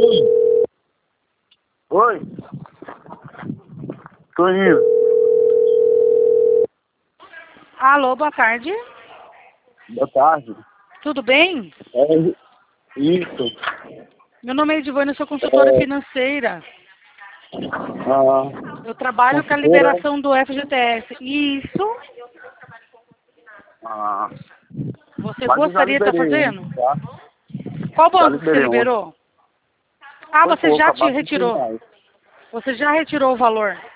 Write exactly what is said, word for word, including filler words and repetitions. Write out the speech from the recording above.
Oi? Tô indo. Alô, boa tarde. Boa tarde. Tudo bem? É isso. Meu nome é Edivane, eu sou consultora É, financeira. ah, Eu trabalho com a consultora. liberação do F G T S. Isso? Ah, Você mas eu já gostaria de estar liberei, fazendo? tá? Qual Já banco que você liberei ontem. liberou? Ah, Foi você pouco, já te abaixo de cem retirou. reais. Você já retirou o valor.